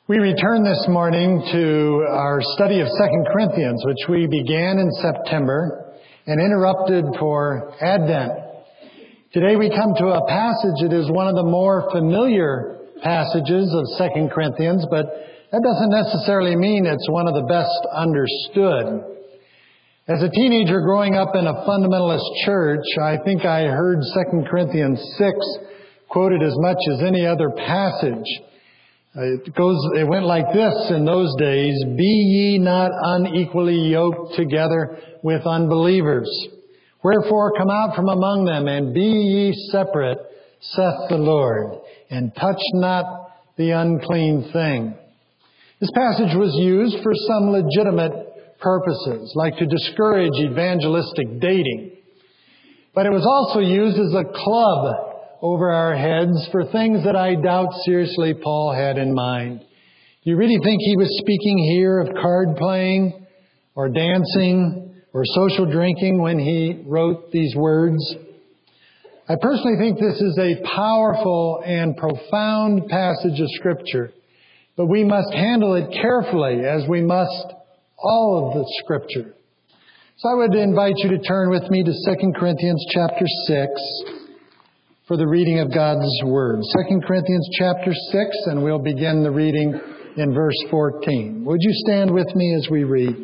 We return this morning to our study of 2 Corinthians, which we began in September and interrupted for Advent. Today we come to a passage that is one of the more familiar passages of 2 Corinthians, but that doesn't necessarily mean it's one of the best understood. As a teenager growing up in a fundamentalist church, I think I heard 2 Corinthians 6 quoted as much as any other passage. It went like this in those days: "Be ye not unequally yoked together with unbelievers. Wherefore come out from among them, and be ye separate, saith the Lord, and touch not the unclean thing." This passage was used for some legitimate purposes, like to discourage evangelistic dating. But it was also used as a club over our heads for things that I doubt seriously Paul had in mind. Do you really think he was speaking here of card playing or dancing or social drinking when he wrote these words? I personally think this is a powerful and profound passage of Scripture, but we must handle it carefully, as we must all of the Scripture. So I would invite you to turn with me to 2 Corinthians chapter 6 for the reading of God's Word. 2 Corinthians chapter 6, and we'll begin the reading in verse 14. Would you stand with me as we read?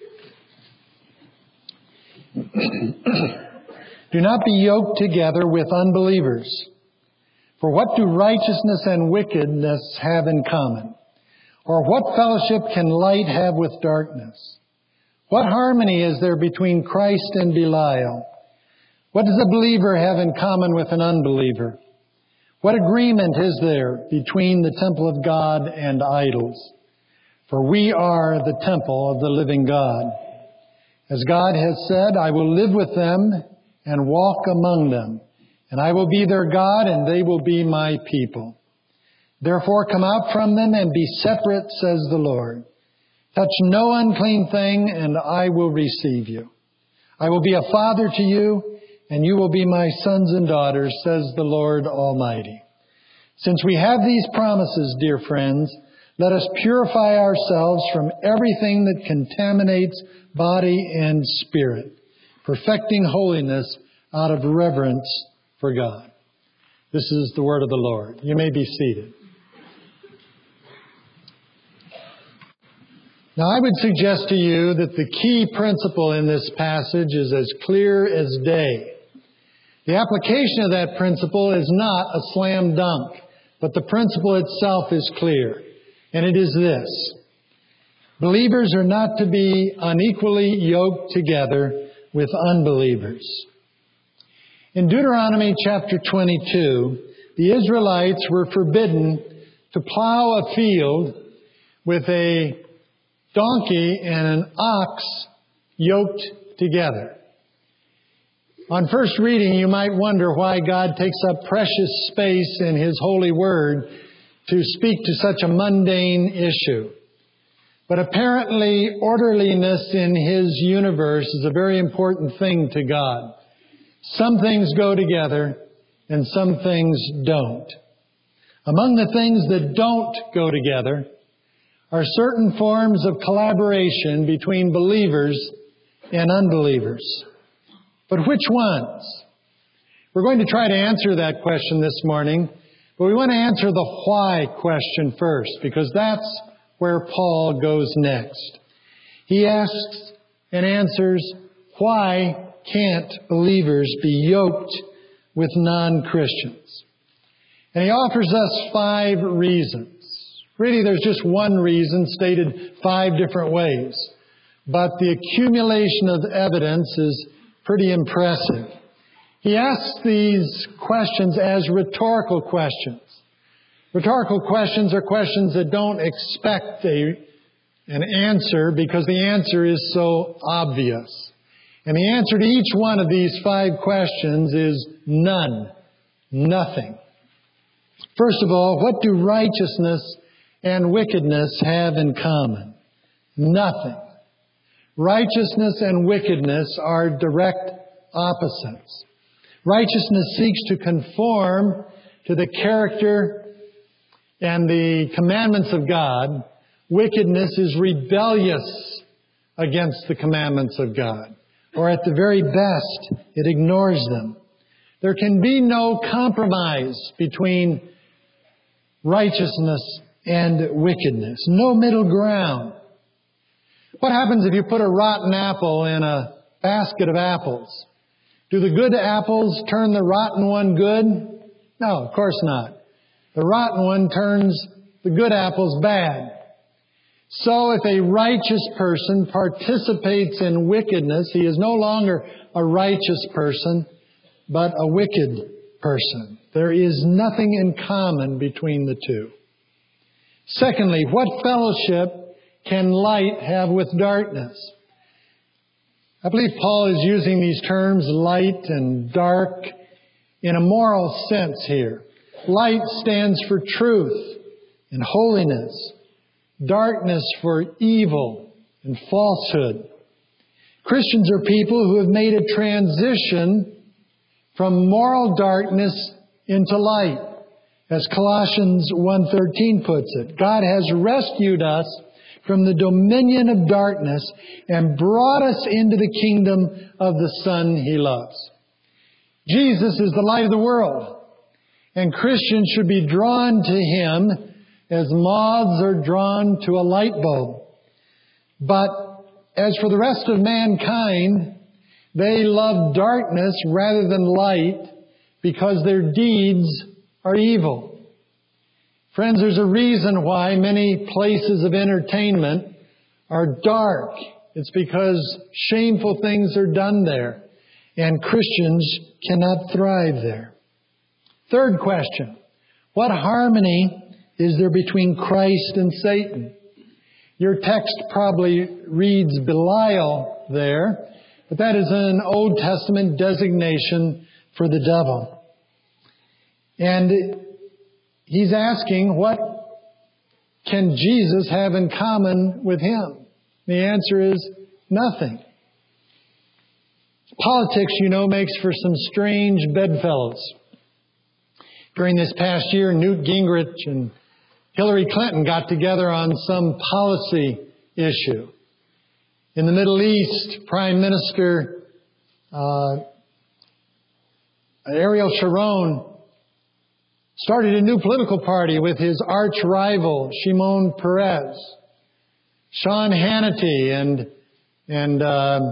"Do not be yoked together with unbelievers. For what do righteousness and wickedness have in common? Or what fellowship can light have with darkness? What harmony is there between Christ and Belial? What does a believer have in common with an unbeliever? What agreement is there between the temple of God and idols? For we are the temple of the living God. As God has said, I will live with them and walk among them, and I will be their God, and they will be my people. Therefore come out from them and be separate, says the Lord. Touch no unclean thing, and I will receive you. I will be a father to you, and you will be my sons and daughters, says the Lord Almighty. Since we have these promises, dear friends, let us purify ourselves from everything that contaminates body and spirit, perfecting holiness out of reverence for God." This is the word of the Lord. You may be seated. Now, I would suggest to you that the key principle in this passage is as clear as day. The application of that principle is not a slam dunk, but the principle itself is clear, and it is this: believers are not to be unequally yoked together with unbelievers. In Deuteronomy chapter 22, the Israelites were forbidden to plow a field with a donkey and an ox yoked together. On first reading, you might wonder why God takes up precious space in His holy word to speak to such a mundane issue. But apparently, orderliness in His universe is a very important thing to God. Some things go together and some things don't. Among the things that don't go together are certain forms of collaboration between believers and unbelievers. But which ones? We're going to try to answer that question this morning, but we want to answer the why question first, because that's where Paul goes next. He asks and answers, why can't believers be yoked with non-Christians? And he offers us 5 reasons. Really, there's just one reason stated 5 different ways, but the accumulation of evidence is pretty impressive. He asks these questions as rhetorical questions. Rhetorical questions are questions that don't expect an answer because the answer is so obvious. And the answer to each one of these 5 questions is none. Nothing. First of all, what do righteousness and wickedness have in common? Nothing. Righteousness and wickedness are direct opposites. Righteousness seeks to conform to the character and the commandments of God, wickedness is rebellious against the commandments of God. Or at the very best, it ignores them. There can be no compromise between righteousness and wickedness. No middle ground. What happens if you put a rotten apple in a basket of apples? Do the good apples turn the rotten one good? No, of course not. The rotten one turns the good apples bad. So if a righteous person participates in wickedness, he is no longer a righteous person, but a wicked person. There is nothing in common between the two. Secondly, what fellowship can light have with darkness? I believe Paul is using these terms, light and dark, in a moral sense here. Light stands for truth and holiness. Darkness for evil and falsehood. Christians are people who have made a transition from moral darkness into light. As Colossians 1:13 puts it, God has rescued us from the dominion of darkness and brought us into the kingdom of the Son He loves. Jesus is the light of the world, and Christians should be drawn to Him as moths are drawn to a light bulb. But as for the rest of mankind, they love darkness rather than light because their deeds are evil. Friends, there's a reason why many places of entertainment are dark. It's because shameful things are done there, and Christians cannot thrive there. Third question, what harmony is there between Christ and Satan? Your text probably reads Belial there, but that is an Old Testament designation for the devil. And he's asking, what can Jesus have in common with him? The answer is nothing. Politics, makes for some strange bedfellows. During this past year, Newt Gingrich and Hillary Clinton got together on some policy issue. In the Middle East, Prime Minister Ariel Sharon started a new political party with his arch rival, Shimon Peres. Sean Hannity and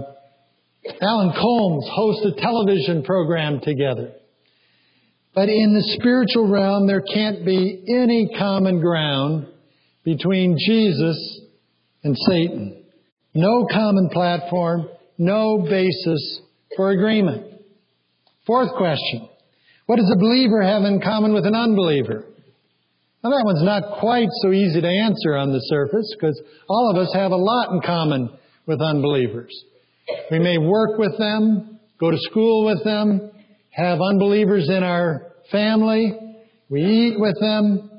Alan Colmes host a television program together. But in the spiritual realm, there can't be any common ground between Jesus and Satan. No common platform, no basis for agreement. Fourth question, what does a believer have in common with an unbeliever? Now that one's not quite so easy to answer on the surface because all of us have a lot in common with unbelievers. We may work with them, go to school with them, have unbelievers in our family. We eat with them.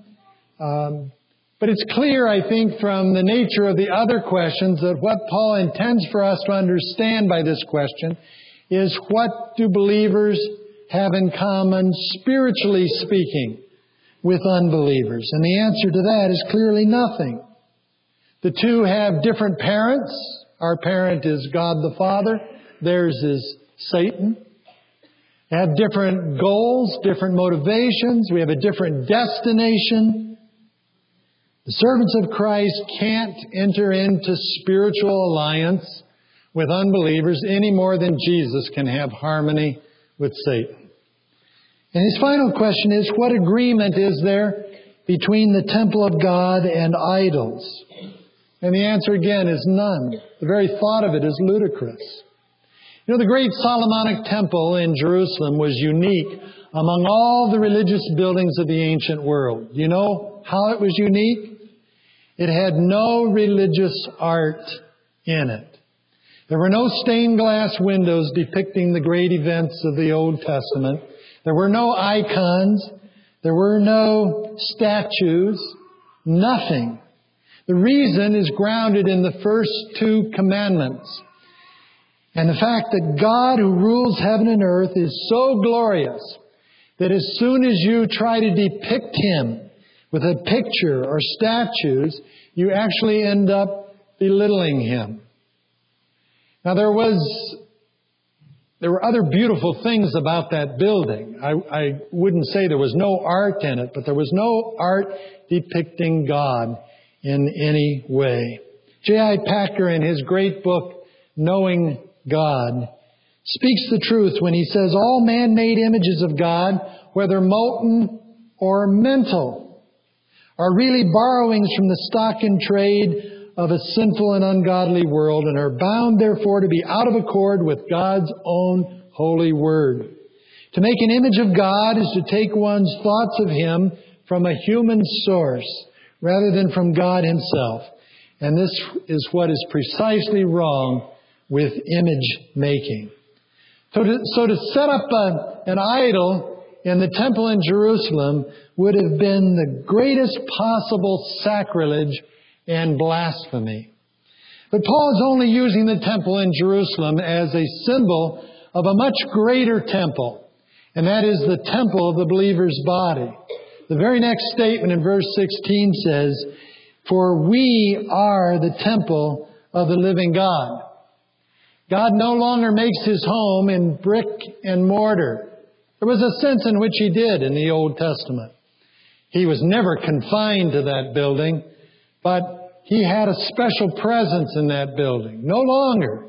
But it's clear, I think, from the nature of the other questions that what Paul intends for us to understand by this question is what do believers have in common, spiritually speaking, with unbelievers? And the answer to that is clearly nothing. The two have different parents. Our parent is God the Father. Theirs is Satan. They have different goals, different motivations. We have a different destination. The servants of Christ can't enter into spiritual alliance with unbelievers any more than Jesus can have harmony with Satan. And his final question is, what agreement is there between the temple of God and idols? And the answer again is none. The very thought of it is ludicrous. The great Solomonic temple in Jerusalem was unique among all the religious buildings of the ancient world. Do you know how it was unique? It had no religious art in it. There were no stained glass windows depicting the great events of the Old Testament. There were no icons. There were no statues. Nothing. The reason is grounded in the first two commandments. And the fact that God who rules heaven and earth is so glorious that as soon as you try to depict Him with a picture or statues, you actually end up belittling Him. Now there were other beautiful things about that building. I wouldn't say there was no art in it, but there was no art depicting God in any way. J.I. Packer, in his great book, Knowing God, speaks the truth when he says all man-made images of God, whether molten or mental, are really borrowings from the stock in trade of a sinful and ungodly world, and are bound, therefore, to be out of accord with God's own holy word. To make an image of God is to take one's thoughts of Him from a human source rather than from God Himself. And this is what is precisely wrong with image making. So to set up an idol in the temple in Jerusalem would have been the greatest possible sacrilege and blasphemy. But Paul is only using the temple in Jerusalem as a symbol of a much greater temple, and that is the temple of the believer's body. The very next statement in verse 16 says, "For we are the temple of the living God." God no longer makes His home in brick and mortar. There was a sense in which He did in the Old Testament. He was never confined to that building, but He had a special presence in that building. No longer.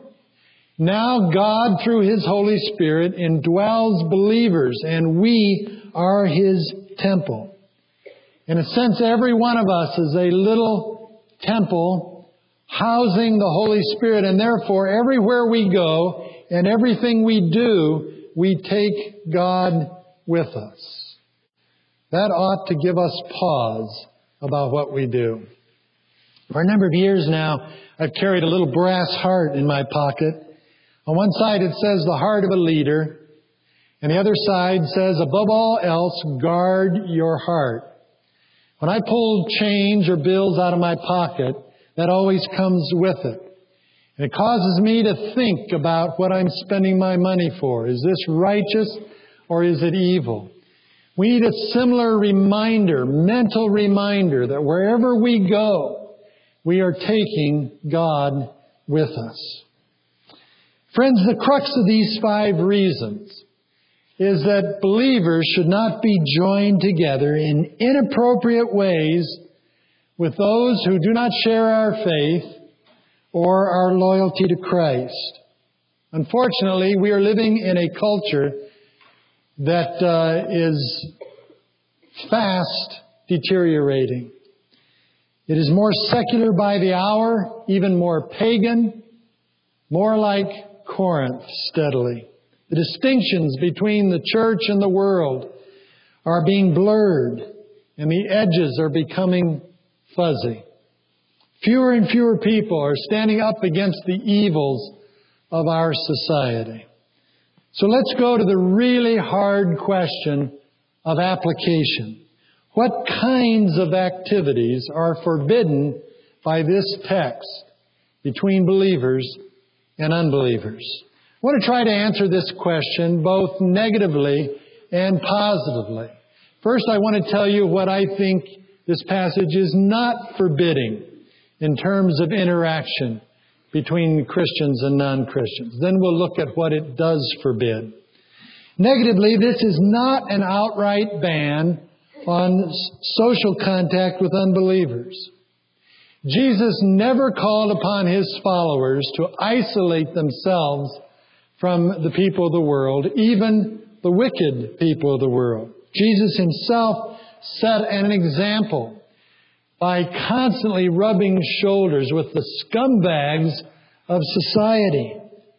Now God, through His Holy Spirit, indwells believers, and we are His temple. In a sense, every one of us is a little temple housing the Holy Spirit, and therefore everywhere we go and everything we do, we take God with us. That ought to give us pause about what we do. For a number of years now, I've carried a little brass heart in my pocket. On one side it says the heart of a leader, and the other side says, above all else, guard your heart. When I pull change or bills out of my pocket, that always comes with it. And it causes me to think about what I'm spending my money for. Is this righteous or is it evil? We need a similar reminder, mental reminder, that wherever we go, we are taking God with us. Friends, the crux of these 5 reasons is that believers should not be joined together in inappropriate ways with those who do not share our faith or our loyalty to Christ. Unfortunately, we are living in a culture that is fast deteriorating. It is more secular by the hour, even more pagan, more like Corinth steadily. The distinctions between the church and the world are being blurred, and the edges are becoming fuzzy. Fewer and fewer people are standing up against the evils of our society. So let's go to the really hard question of application. What kinds of activities are forbidden by this text between believers and unbelievers? I want to try to answer this question both negatively and positively. First, I want to tell you what I think this passage is not forbidding in terms of interaction between Christians and non-Christians. Then we'll look at what it does forbid. Negatively, this is not an outright ban on social contact with unbelievers. Jesus never called upon His followers to isolate themselves from the people of the world, even the wicked people of the world. Jesus Himself set an example by constantly rubbing shoulders with the scumbags of society.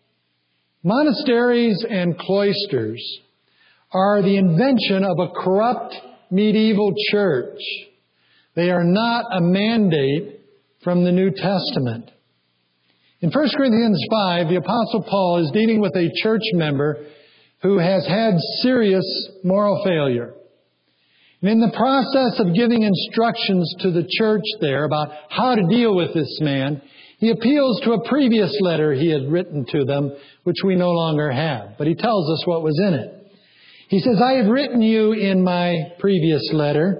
Monasteries and cloisters are the invention of a corrupt medieval church. They are not a mandate from the New Testament. In 1 Corinthians 5, the Apostle Paul is dealing with a church member who has had serious moral failure. And in the process of giving instructions to the church there about how to deal with this man, he appeals to a previous letter he had written to them, which we no longer have. But he tells us what was in it. He says, I have written you in my previous letter,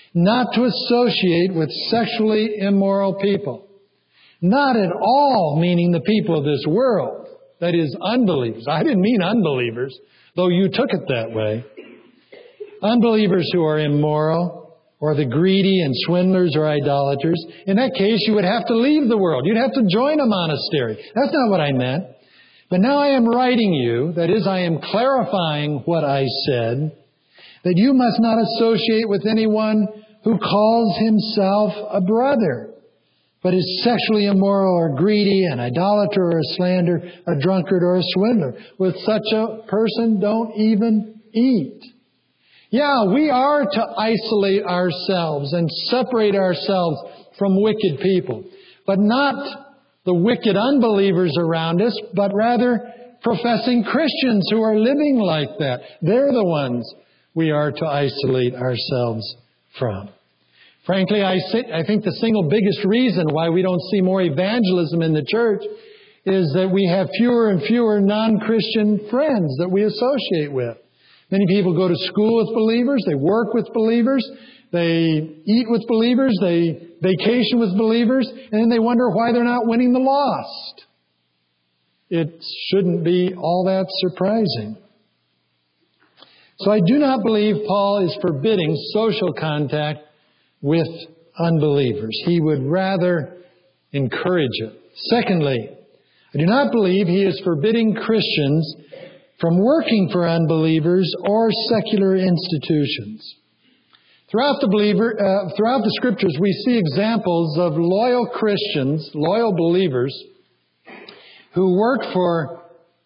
not to associate with sexually immoral people. Not at all meaning the people of this world, that is, unbelievers. I didn't mean unbelievers, though you took it that way. Unbelievers who are immoral, or the greedy and swindlers or idolaters. In that case, you would have to leave the world. You'd have to join a monastery. That's not what I meant. But now I am writing you, that is, I am clarifying what I said, that you must not associate with anyone who calls himself a brother, but is sexually immoral or greedy, an idolater or a slanderer, a drunkard or a swindler. With such a person, don't even eat. Yeah, we are to isolate ourselves and separate ourselves from wicked people, but not the wicked unbelievers around us, but rather professing Christians who are living like that. They're the ones we are to isolate ourselves from. Frankly, I think the single biggest reason why we don't see more evangelism in the church is that we have fewer and fewer non-Christian friends that we associate with. Many people go to school with believers, they work with believers, they eat with believers, they vacation with believers, and then they wonder why they're not winning the lost. It shouldn't be all that surprising. So I do not believe Paul is forbidding social contact with unbelievers. He would rather encourage it. Secondly, I do not believe he is forbidding Christians from working for unbelievers or secular institutions. Throughout the Scriptures, we see examples of loyal Christians, loyal believers, who work for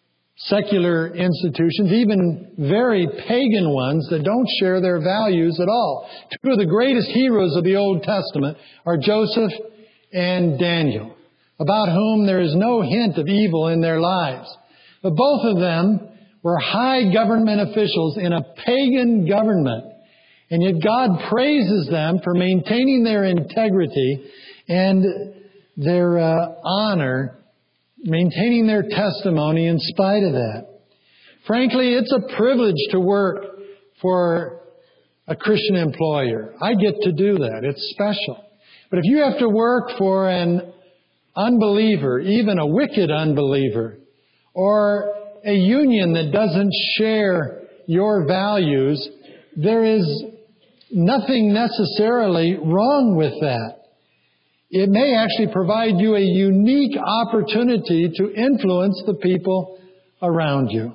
secular institutions, even very pagan ones that don't share their values at all. Two of the greatest heroes of the Old Testament are Joseph and Daniel, about whom there is no hint of evil in their lives. But both of them were high government officials in a pagan government. And yet God praises them for maintaining their integrity and their honor, maintaining their testimony in spite of that. Frankly, it's a privilege to work for a Christian employer. I get to do that. It's special. But if you have to work for an unbeliever, even a wicked unbeliever, or a union that doesn't share your values, there is nothing necessarily wrong with that. It may actually provide you a unique opportunity to influence the people around you.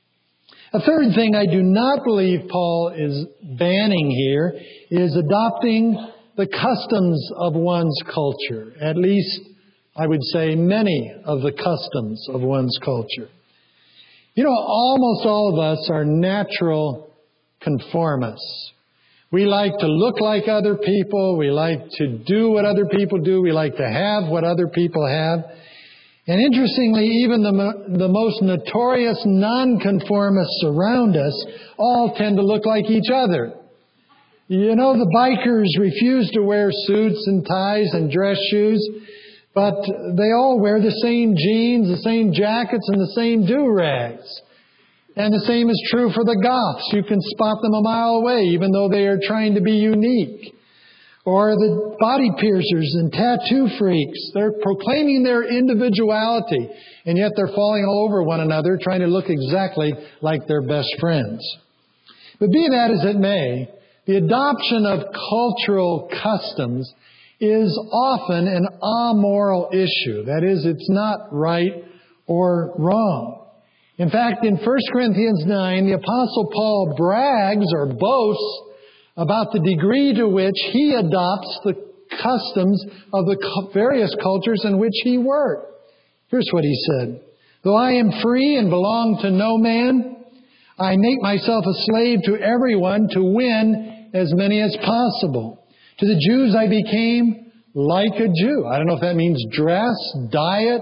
A third thing I do not believe Paul is banning here is adopting the customs of one's culture. At least, I would say, many of the customs of one's culture. You know, almost all of us are natural conformists. We like to look like other people. We like to do what other people do. We like to have what other people have. And interestingly, even the most notorious nonconformists around us all tend to look like each other. You know, the bikers refuse to wear suits and ties and dress shoes, but they all wear the same jeans, the same jackets, and the same do-rags. And the same is true for the goths. You can spot them a mile away, even though they are trying to be unique. Or the body piercers and tattoo freaks. They're proclaiming their individuality, and yet they're falling all over one another, trying to look exactly like their best friends. But be that as it may, the adoption of cultural customs is often an amoral issue. That is, it's not right or wrong. In fact, in 1 Corinthians 9, the Apostle Paul brags or boasts about the degree to which he adopts the customs of the various cultures in which he worked. Here's what he said. Though I am free and belong to no man, I make myself a slave to everyone to win as many as possible. To the Jews I became like a Jew. I don't know if that means dress, diet,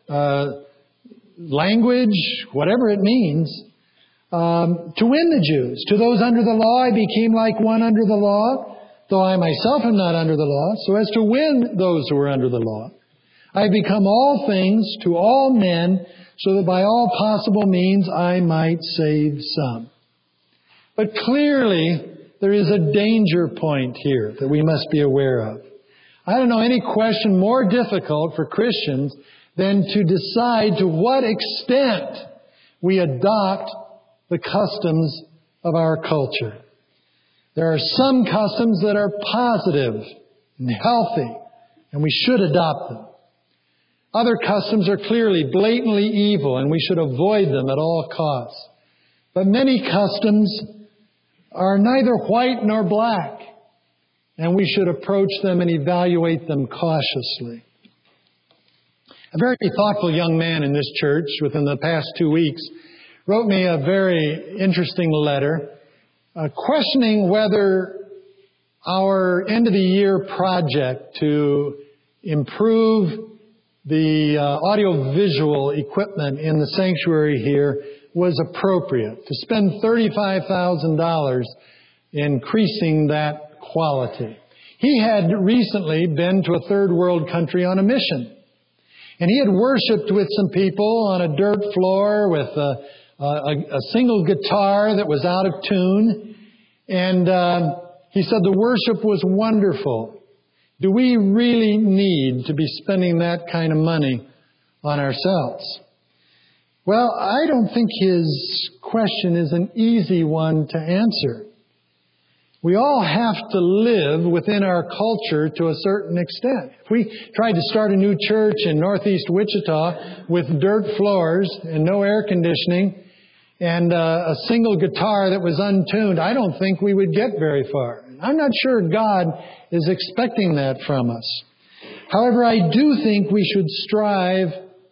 language, whatever it means, to win the Jews. To those under the law, I became like one under the law, though I myself am not under the law, so as to win those who are under the law. I have become all things to all men, so that by all possible means I might save some. But clearly, there is a danger point here that we must be aware of. I don't know any question more difficult for Christians than to decide to what extent we adopt the customs of our culture. There are some customs that are positive and healthy, and we should adopt them. Other customs are clearly, blatantly evil, and we should avoid them at all costs. But many customs are neither white nor black, and we should approach them and evaluate them cautiously. A very thoughtful young man in this church within the past 2 weeks wrote me a very interesting letter questioning whether our end-of-the-year project to improve the audiovisual equipment in the sanctuary here was appropriate, to spend $35,000 increasing that quality. He had recently been to a third world country on a mission. And he had worshiped with some people on a dirt floor with a single guitar that was out of tune. And he said the worship was wonderful. Do we really need to be spending that kind of money on ourselves? Well, I don't think his question is an easy one to answer. We all have to live within our culture to a certain extent. If we tried to start a new church in northeast Wichita with dirt floors and no air conditioning and a single guitar that was untuned, I don't think we would get very far. I'm not sure God is expecting that from us. However, I do think we should strive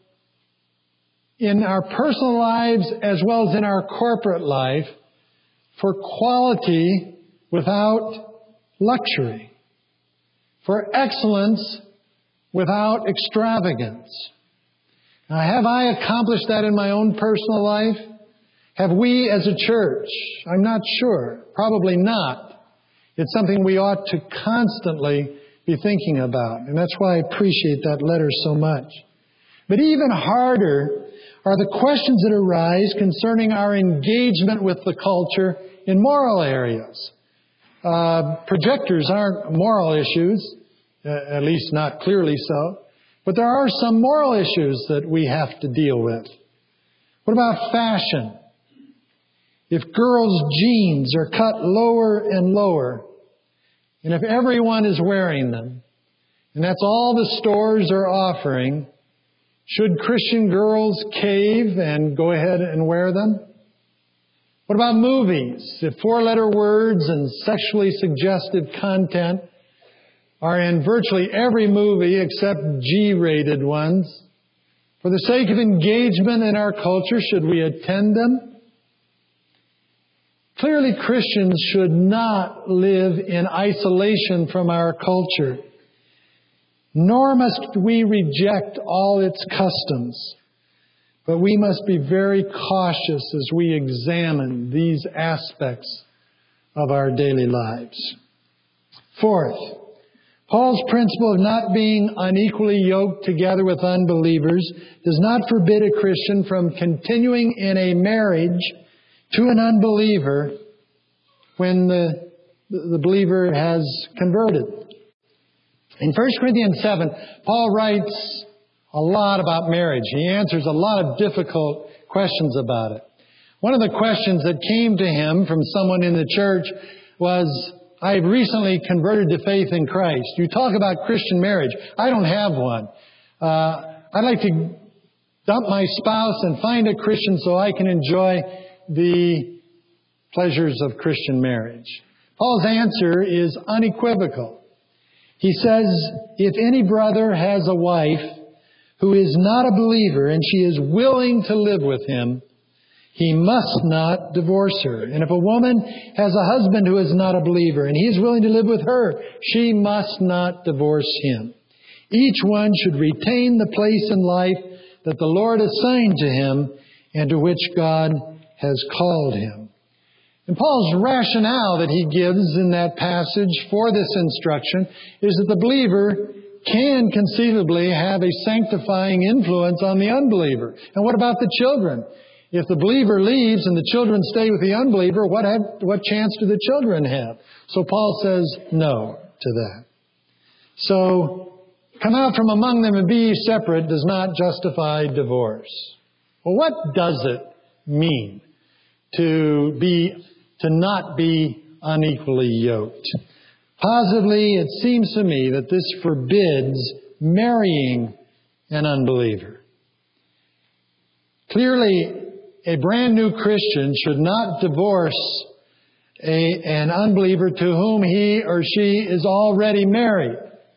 in our personal lives as well as in our corporate life for quality without luxury, for excellence without extravagance. Now, have I accomplished that in my own personal life? Have we as a church? I'm not sure. Probably not. It's something we ought to constantly be thinking about. And that's why I appreciate that letter so much. But even harder are the questions that arise concerning our engagement with the culture in moral areas. Projectors aren't moral issues, at least not clearly so. But there are some moral issues that we have to deal with. What about fashion? If girls' jeans are cut lower and lower, and if everyone is wearing them, and that's all the stores are offering, should Christian girls cave and go ahead and wear them? What about movies? If four-letter words and sexually suggestive content are in virtually every movie except G-rated ones, for the sake of engagement in our culture, should we attend them? Clearly, Christians should not live in isolation from our culture, nor must we reject all its customs. But we must be very cautious as we examine these aspects of our daily lives. Fourth, Paul's principle of not being unequally yoked together with unbelievers does not forbid a Christian from continuing in a marriage to an unbeliever when the believer has converted. In 1 Corinthians 7, Paul writes a lot about marriage. He answers a lot of difficult questions about it. One of the questions that came to him from someone in the church was, I've recently converted to faith in Christ. You talk about Christian marriage. I don't have one. I'd like to dump my spouse and find a Christian so I can enjoy the pleasures of Christian marriage. Paul's answer is unequivocal. He says, if any brother has a wife who is not a believer and she is willing to live with him, he must not divorce her. And if a woman has a husband who is not a believer and he is willing to live with her, she must not divorce him. Each one should retain the place in life that the Lord assigned to him and to which God has called him. And Paul's rationale that he gives in that passage for this instruction is that the believer can conceivably have a sanctifying influence on the unbeliever. And what about the children? If the believer leaves and the children stay with the unbeliever, what chance do the children have? So Paul says no to that. So, come out from among them and be ye separate does not justify divorce. Well, what does it mean to not be unequally yoked? Positively, it seems to me that this forbids marrying an unbeliever. Clearly, a brand new Christian should not divorce an unbeliever to whom he or she is already married.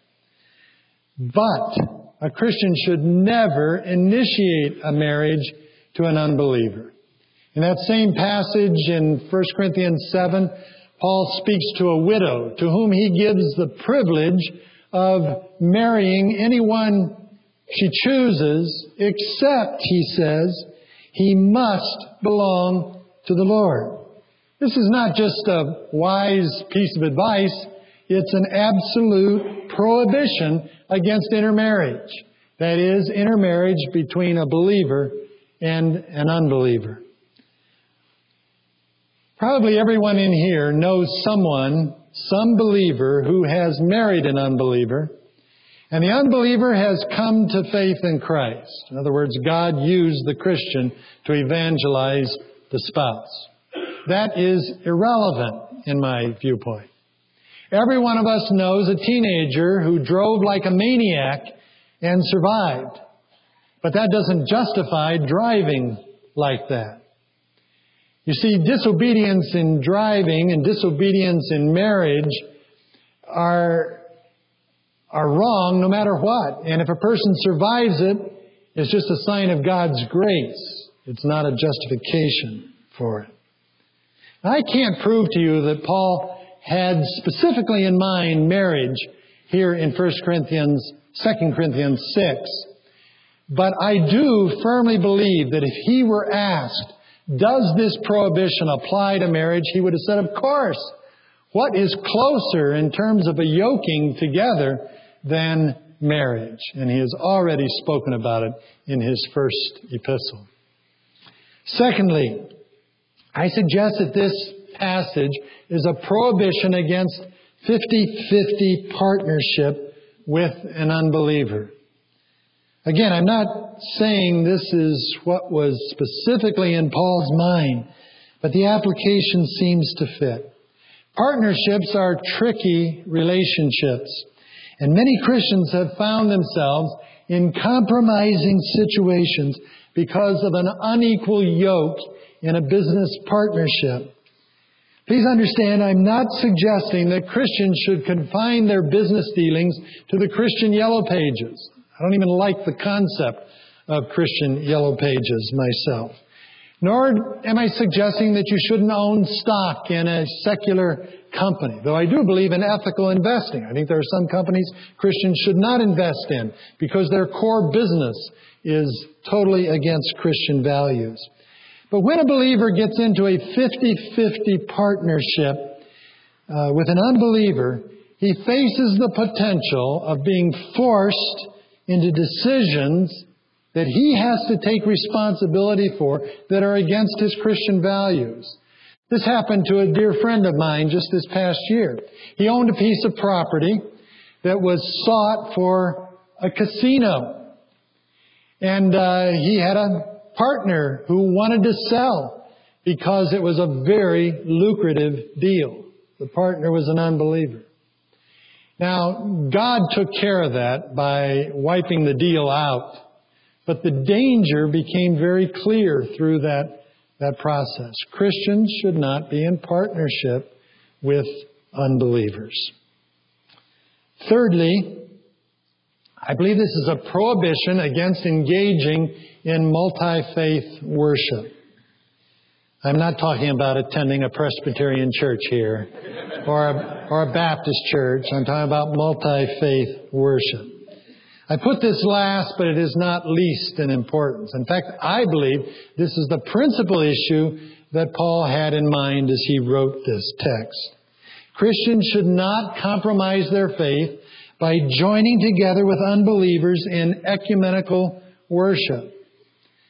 But a Christian should never initiate a marriage to an unbeliever. In that same passage in 1 Corinthians 7, Paul speaks to a widow to whom he gives the privilege of marrying anyone she chooses, except, he says, he must belong to the Lord. This is not just a wise piece of advice. It's an absolute prohibition against intermarriage. That is, intermarriage between a believer and an unbeliever. Probably everyone in here knows someone, some believer, who has married an unbeliever, and the unbeliever has come to faith in Christ. In other words, God used the Christian to evangelize the spouse. That is irrelevant in my viewpoint. Every one of us knows a teenager who drove like a maniac and survived. But that doesn't justify driving like that. You see, disobedience in driving and disobedience in marriage are wrong no matter what. And if a person survives it, it's just a sign of God's grace. It's not a justification for it. I can't prove to you that Paul had specifically in mind marriage here in 2 Corinthians 6. But I do firmly believe that if he were asked, does this prohibition apply to marriage? He would have said, of course. What is closer in terms of a yoking together than marriage? And he has already spoken about it in his first epistle. Secondly, I suggest that this passage is a prohibition against 50-50 partnership with an unbeliever. Again, I'm not saying this is what was specifically in Paul's mind, but the application seems to fit. Partnerships are tricky relationships, and many Christians have found themselves in compromising situations because of an unequal yoke in a business partnership. Please understand, I'm not suggesting that Christians should confine their business dealings to the Christian Yellow Pages. I don't even like the concept of Christian Yellow Pages myself. Nor am I suggesting that you shouldn't own stock in a secular company, though I do believe in ethical investing. I think there are some companies Christians should not invest in because their core business is totally against Christian values. But when a believer gets into a 50-50 partnership with an unbeliever, he faces the potential of being forced into decisions that he has to take responsibility for that are against his Christian values. This happened to a dear friend of mine just this past year. He owned a piece of property that was sought for a casino. And he had a partner who wanted to sell because it was a very lucrative deal. The partner was an unbeliever. Now, God took care of that by wiping the deal out. But the danger became very clear through that process. Christians should not be in partnership with unbelievers. Thirdly, I believe this is a prohibition against engaging in multi-faith worship. I'm not talking about attending a Presbyterian church here or a Baptist church. I'm talking about multi-faith worship. I put this last, but it is not least in importance. In fact, I believe this is the principal issue that Paul had in mind as he wrote this text. Christians should not compromise their faith by joining together with unbelievers in ecumenical worship.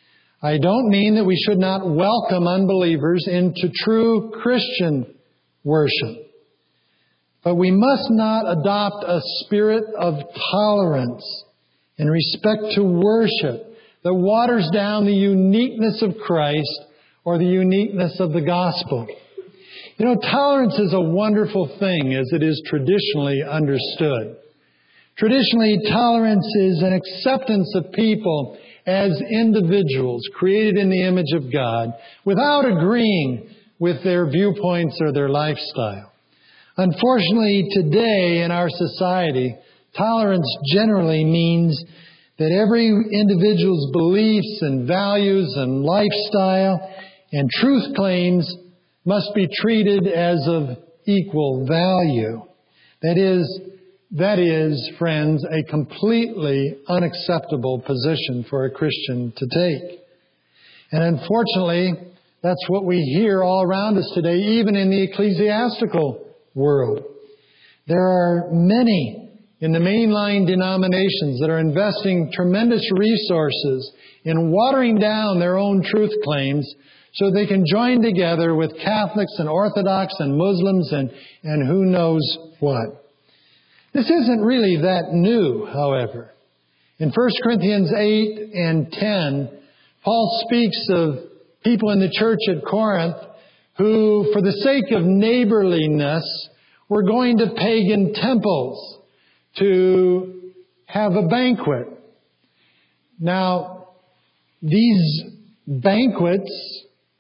I don't mean that we should not welcome unbelievers into true Christian worship. But we must not adopt a spirit of tolerance in respect to worship that waters down the uniqueness of Christ or the uniqueness of the gospel. You know, tolerance is a wonderful thing as it is traditionally understood. Traditionally, tolerance is an acceptance of people as individuals created in the image of God without agreeing with their viewpoints or their lifestyle. Unfortunately, today in our society, tolerance generally means that every individual's beliefs and values and lifestyle and truth claims must be treated as of equal value. That is, friends, a completely unacceptable position for a Christian to take. And unfortunately, that's what we hear all around us today, even in the ecclesiastical world. There are many in the mainline denominations that are investing tremendous resources in watering down their own truth claims so they can join together with Catholics and Orthodox and Muslims and who knows what. This isn't really that new, however. In 1 Corinthians 8 and 10, Paul speaks of people in the church at Corinth who, for the sake of neighborliness, were going to pagan temples to have a banquet. Now, these banquets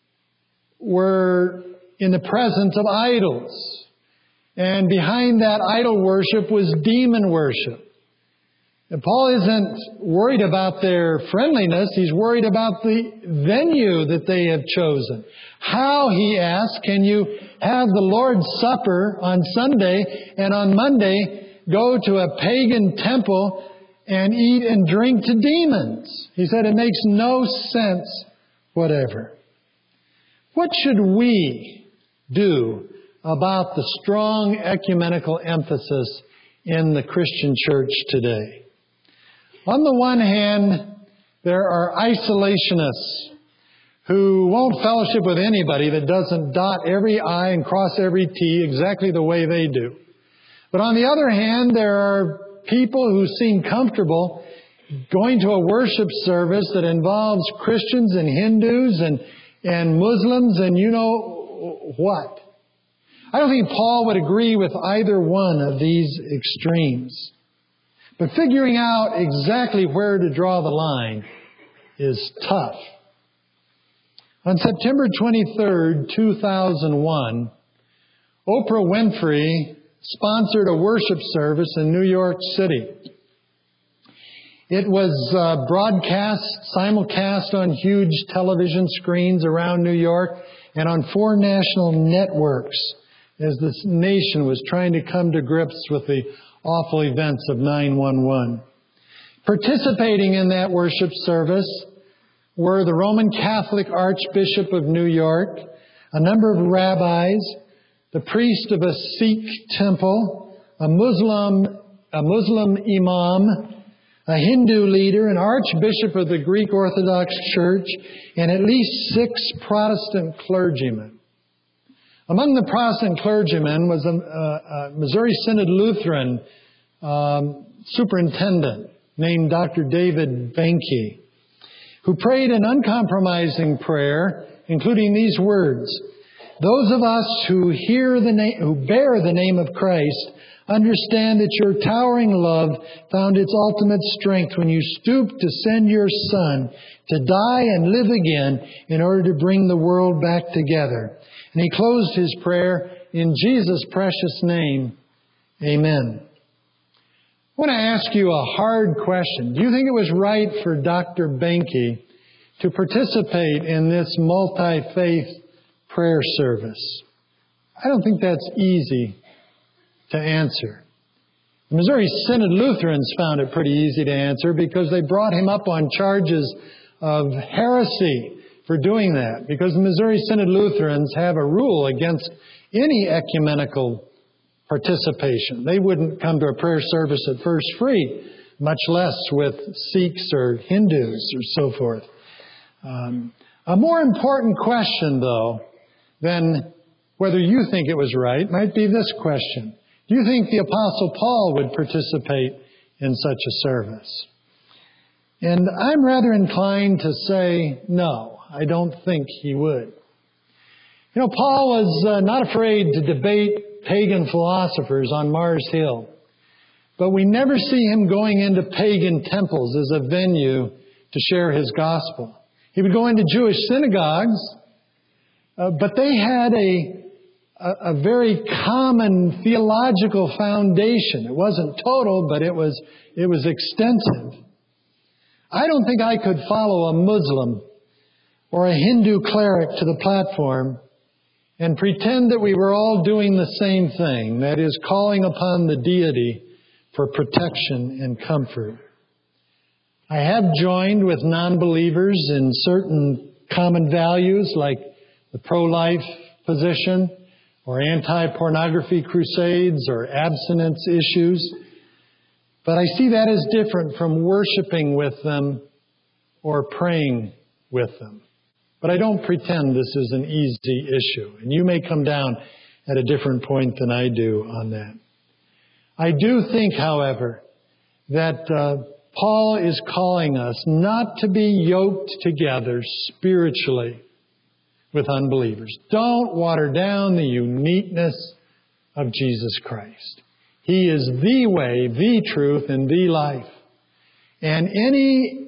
were in the presence of idols. And behind that idol worship was demon worship. And Paul isn't worried about their friendliness. He's worried about the venue that they have chosen. How, he asks, can you have the Lord's Supper on Sunday and on Monday go to a pagan temple and eat and drink to demons? He said it makes no sense whatever. What should we do about the strong ecumenical emphasis in the Christian church today? On the one hand, there are isolationists who won't fellowship with anybody that doesn't dot every I and cross every T exactly the way they do. But on the other hand, there are people who seem comfortable going to a worship service that involves Christians and Hindus and Muslims and you know what. I don't think Paul would agree with either one of these extremes. But figuring out exactly where to draw the line is tough. On September 23rd, 2001, Oprah Winfrey sponsored a worship service in New York City. It was simulcast on huge television screens around New York and on 4 national networks as this nation was trying to come to grips with the awful events of 9/11. Participating in that worship service were the Roman Catholic Archbishop of New York, a number of rabbis, the priest of a Sikh temple, a Muslim imam, a Hindu leader, an archbishop of the Greek Orthodox Church, and at least 6 Protestant clergymen. Among the Protestant clergymen was a Missouri Synod Lutheran superintendent named Dr. David Benke, who prayed an uncompromising prayer, including these words: "Those of us who bear the name of Christ understand that your towering love found its ultimate strength when you stooped to send your Son to die and live again in order to bring the world back together." And he closed his prayer, "In Jesus' precious name, amen." I want to ask you a hard question. Do you think it was right for Dr. Benke to participate in this multi-faith prayer service? I don't think that's easy to answer. The Missouri Synod Lutherans found it pretty easy to answer because they brought him up on charges of heresy for doing that, because the Missouri Synod Lutherans have a rule against any ecumenical participation. They wouldn't come to a prayer service at first free, much less with Sikhs or Hindus or so forth. A more important question, though, than whether you think it was right, might be this question. Do you think the Apostle Paul would participate in such a service? And I'm rather inclined to say no, I don't think he would. You know, Paul was not afraid to debate pagan philosophers on Mars Hill, but we never see him going into pagan temples as a venue to share his gospel. He would go into Jewish synagogues, but they had a very common theological foundation. It wasn't total, but it was extensive. I don't think I could follow a Muslim or a Hindu cleric to the platform and pretend that we were all doing the same thing, that is, calling upon the deity for protection and comfort. I have joined with non-believers in certain common values like the pro-life position or anti-pornography crusades or abstinence issues. But I see that as different from worshiping with them or praying with them. But I don't pretend this is an easy issue. And you may come down at a different point than I do on that. I do think, however, that Paul is calling us not to be yoked together spiritually with unbelievers. Don't water down the uniqueness of Jesus Christ. He is the way, the truth, and the life. And any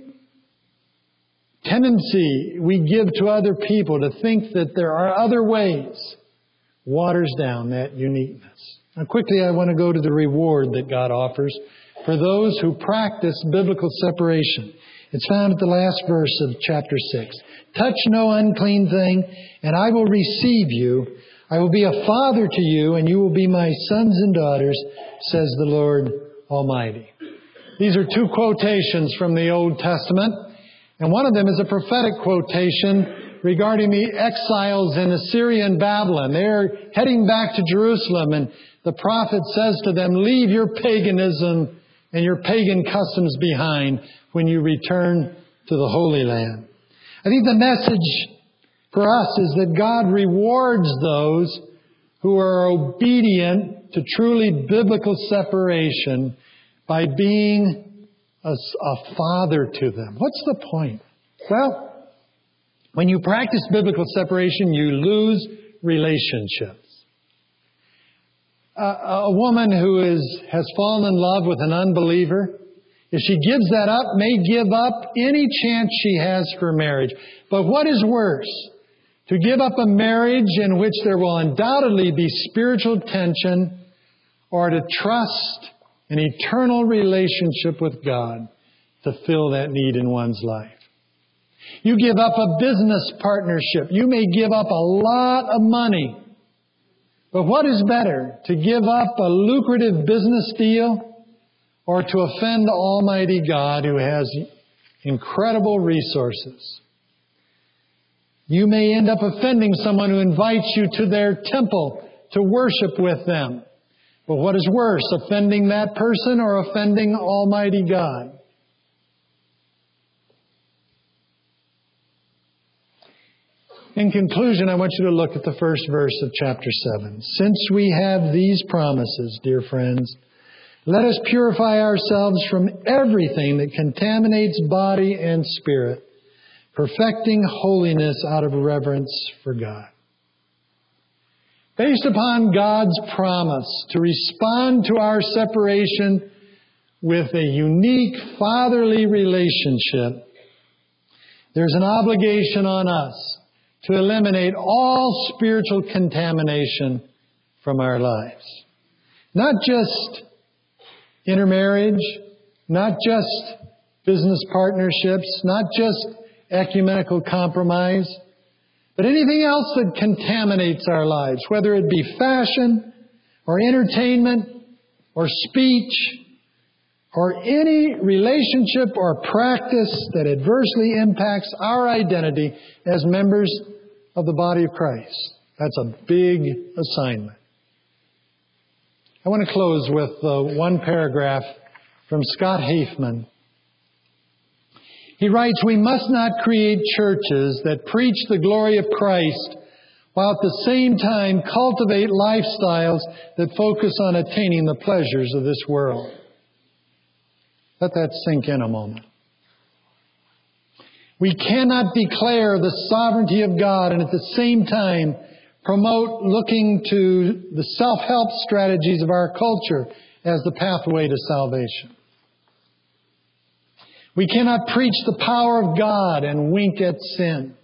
tendency we give to other people to think that there are other ways waters down that uniqueness. Now, quickly, I want to go to the reward that God offers for those who practice biblical separation. It's found at the last verse of chapter 6. Touch no unclean thing, and I will receive you. I will be a father to you, and you will be my sons and daughters, says the Lord Almighty. These are two quotations from the Old Testament, and one of them is a prophetic quotation regarding the exiles in Assyria and Babylon. They're heading back to Jerusalem, and the prophet says to them, leave your paganism and your pagan customs behind when you return to the Holy Land. I think the message for us is that God rewards those who are obedient to truly biblical separation by being a father to them. What's the point? Well, when you practice biblical separation, you lose relationships. A woman who has fallen in love with an unbeliever, if she gives that up, may give up any chance she has for marriage. But what is worse? To give up a marriage in which there will undoubtedly be spiritual tension, or to trust an eternal relationship with God to fill that need in one's life. You give up a business partnership. You may give up a lot of money. But what is better, to give up a lucrative business deal or to offend Almighty God who has incredible resources? You may end up offending someone who invites you to their temple to worship with them. But what is worse, offending that person or offending Almighty God? In conclusion, I want you to look at the first verse of chapter 7. Since we have these promises, dear friends, let us purify ourselves from everything that contaminates body and spirit, perfecting holiness out of reverence for God. Based upon God's promise to respond to our separation with a unique fatherly relationship, there's an obligation on us to eliminate all spiritual contamination from our lives. Not just intermarriage, not just business partnerships, not just ecumenical compromise, but anything else that contaminates our lives, whether it be fashion or entertainment or speech or any relationship or practice that adversely impacts our identity as members of the body of Christ. That's a big assignment. I want to close with one paragraph from Scott Hafemann. He writes, we must not create churches that preach the glory of Christ while at the same time cultivate lifestyles that focus on attaining the pleasures of this world. Let that sink in a moment. We cannot declare the sovereignty of God and at the same time promote looking to the self-help strategies of our culture as the pathway to salvation. We cannot preach the power of God and wink at sin.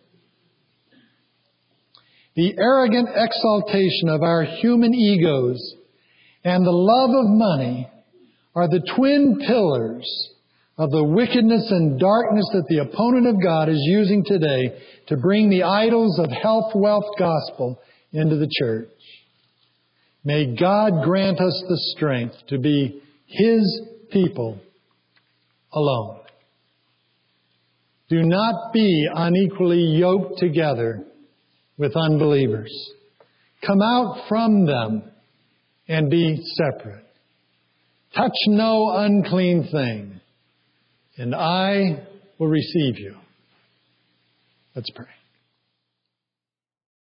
The arrogant exaltation of our human egos and the love of money are the twin pillars of the wickedness and darkness that the opponent of God is using today to bring the idols of health, wealth, gospel into the church. May God grant us the strength to be His people alone. Do not be unequally yoked together with unbelievers. Come out from them and be separate. Touch no unclean thing, and I will receive you. Let's pray.